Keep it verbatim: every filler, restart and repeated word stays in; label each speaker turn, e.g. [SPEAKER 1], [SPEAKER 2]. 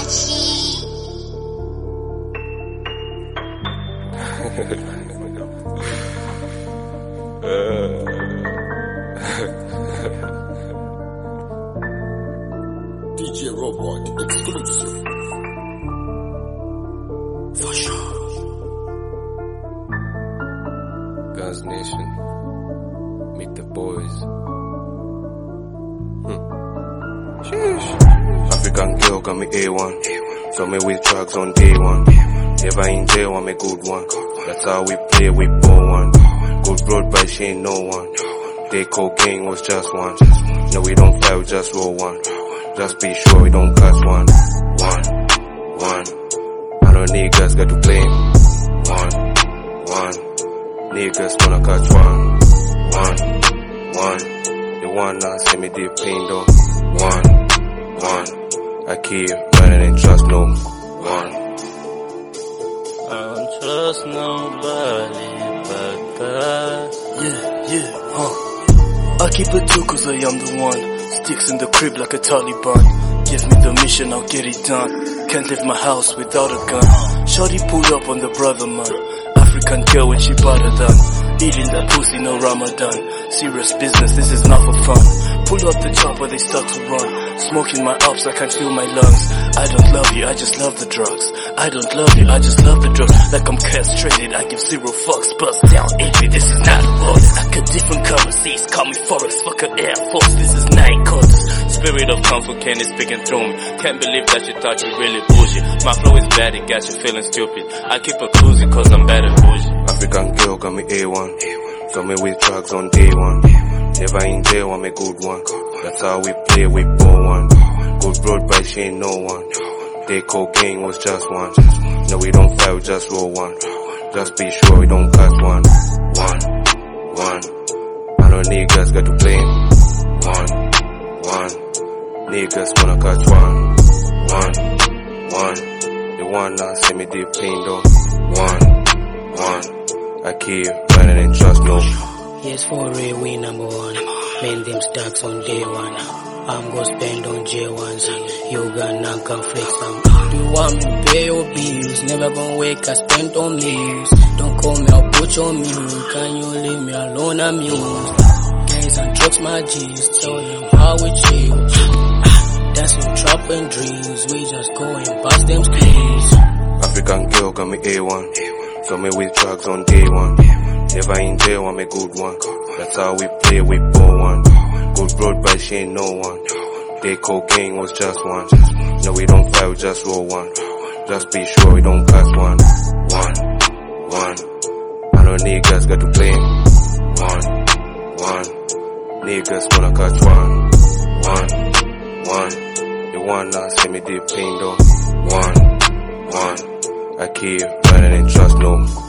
[SPEAKER 1] D J Robot exclusive. For sure.
[SPEAKER 2] Guns Nation. Meet the boys. Hmm. Sheesh. African girl got me A one. So me with drugs on day one. Never in jail, I'm a good one. That's how we play, we ball one. Good road, but she ain't no one. They cocaine was just one. No, we don't fight, we just roll one. Just be sure we don't catch one. One, one. I know niggas got to blame. One, one. Niggas gonna catch one. One, one. The one that see me deep pain though. One, one. I keep running and trust no one.
[SPEAKER 3] I don't trust nobody but God.
[SPEAKER 4] Yeah, yeah, huh. I keep it too cause I am the one. Sticks in the crib like a Taliban. Give me the mission, I'll get it done. Can't leave my house without a gun. Shorty pulled up on the brother man. African girl when she better done. Eating that pussy no Ramadan. Serious business, this is not for fun. Pull up the chopper, they start to run. Smoking my ups, I can't feel my lungs. I don't love you, I just love the drugs. I don't love you, I just love the drugs. Like I'm castrated, I give zero fucks. Bust down, eight this is not a voice. I got different currencies, call me Forex, fuck a Air Force, this is nine quarters.
[SPEAKER 3] Spirit of comfort Ken is speaking through me. Can't believe that you thought you really bougie. My flow is bad, it got you feeling stupid. I keep a cruising cause I'm bad at bougie.
[SPEAKER 2] African girl got me A one. So me with drugs on day one. Never in jail, I'm a good one. That's how we play, we ball one. Good road, but she ain't no one. They cocaine was just one. No, we don't fight, we just roll one. Just be sure we don't catch one. One, one. I know niggas got to blame. One, one. Niggas gonna catch one. One, one. The one that see me deep pain though. One, one. I keep running and trust no.
[SPEAKER 5] Yes, for real, we number one. Man, them stacks on day one. I'm gonna spend on J ones. You gonna come flex some. You want me to pay your bills? Never gonna wake, I spent on meals. Don't call me, I'll put on mute. Can you leave me alone? I'm used. Guys and trucks, my G's. Tell them how we chill. That's your trap and dreams. We just going past them screens.
[SPEAKER 2] African girl got me A one. So me with drugs on day one. Never in jail, I'm a good one. That's how we play, we ball one. Good road, but she ain't no one. They cocaine was just one. No, we don't fight, we just roll one. Just be sure we don't catch one. One, one. I know niggas got to blame. One, one. Niggas gonna catch one. One, one. The one that see me deep pain though. One, one. I keep running and trust no.